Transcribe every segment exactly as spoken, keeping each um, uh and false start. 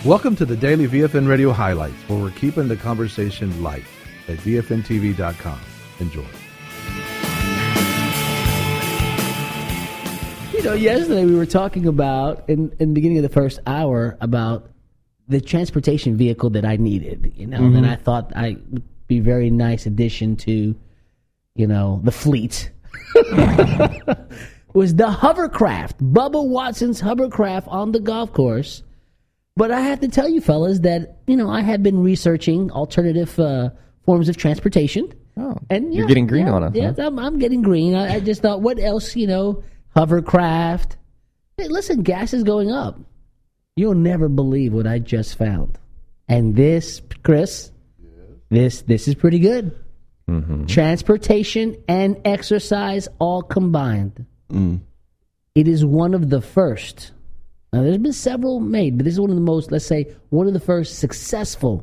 Welcome to the Daily V F N Radio Highlights, where we're keeping the conversation light at V F N T V dot com. Enjoy. You know, yesterday we were talking about, in, in the beginning of the first hour, about the transportation vehicle that I needed, you know, mm-hmm. that I thought I would be a very nice addition to, you know, the fleet. Was the hovercraft, Bubba Watson's hovercraft on the golf course. But I have to tell you, fellas, that, you know, I have been researching alternative uh, forms of transportation. Oh, and you're yeah, getting green yeah, on it. Yeah, huh? I'm, I'm getting green. I, I just thought, what else, you know, hovercraft. Hey, listen, gas is going up. You'll never believe what I just found. And this, Chris, yes. this this is pretty good. Mm-hmm. Transportation and exercise all combined. Mm. It is one of the first. Now, there's been several made, but this is one of the most, let's say, one of the first successful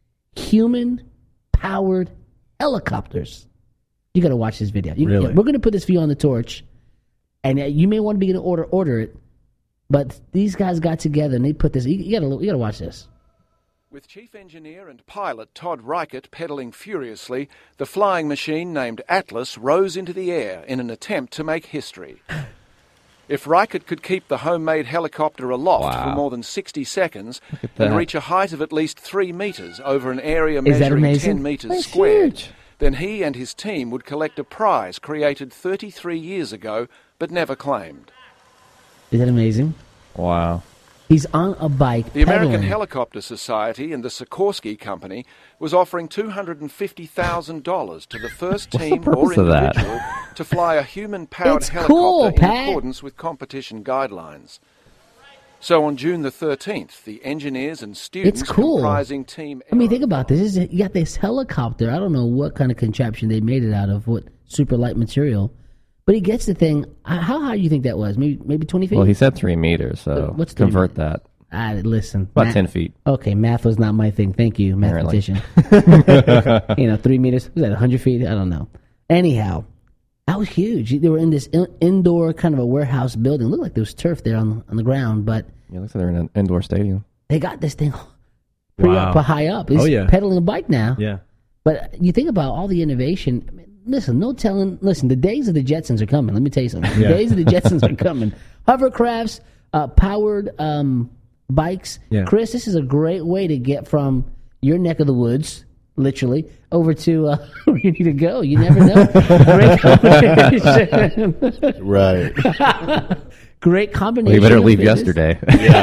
human-powered helicopters. You got to watch this video. You, really? Yeah, we're going to put this for you on the torch, and uh, you may want to be able to order order it. But these guys got together and they put this. You, you got to you got to watch this. With Chief Engineer and pilot Todd Reichert pedaling furiously, the flying machine named Atlas rose into the air in an attempt to make history. If Reichert could keep the homemade helicopter aloft wow. for more than sixty seconds and reach a height of at least three metres over an area Is measuring ten metres That's squared, huge. then he and his team would collect a prize created thirty-three years ago but never claimed. Is that amazing? Wow. He's on a bike The pedaling. American Helicopter Society and the Sikorsky Company was offering two hundred fifty thousand dollars to the first team the or of that? individual to fly a human-powered It's helicopter cool, in Pat. accordance with competition guidelines. So on June the thirteenth, the engineers and students It's cool. comprising Team I mean, think about this. this is, you got this helicopter. I don't know what kind of contraption they made it out of, what super light material. But he gets the thing. How high do you think that was? Maybe maybe twenty feet? Well, he said three meters, so What's three convert meters? that. Ah, listen. About math, ten feet. Okay, math was not my thing. Thank you, Apparently. mathematician. You know, three meters. Was that one hundred feet? I don't know. Anyhow, that was huge. They were in this in, indoor kind of a warehouse building. It looked like there was turf there on, on the ground, but Yeah, it looks like they're in an indoor stadium. they got this thing pretty Wow. up, high up. He's Oh, yeah. pedaling a bike now. Yeah. But you think about all the innovation. I mean, listen, no telling. Listen, the days of the Jetsons are coming. Let me tell you something. The Yeah. days of the Jetsons are coming. Hovercrafts, uh, powered um, bikes. Yeah. Chris, this is a great way to get from your neck of the woods, literally, over to uh, where you need to go. You never know. Great combination. Right. Great combination. Well, you better of leave fitness. yesterday.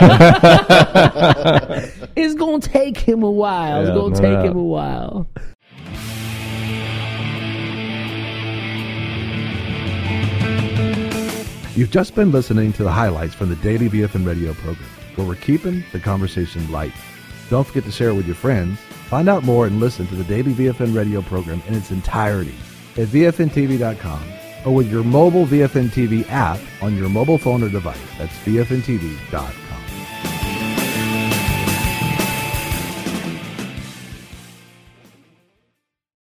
It's going to take him a while. It's Yeah, going to no take doubt. him a while. You've just been listening to the highlights from the Daily V F N Radio program, where we're keeping the conversation light. Don't forget to share it with your friends. Find out more and listen to the Daily V F N Radio program in its entirety at V F N T V dot com or with your mobile V F N T V app on your mobile phone or device. That's V F N T V dot com.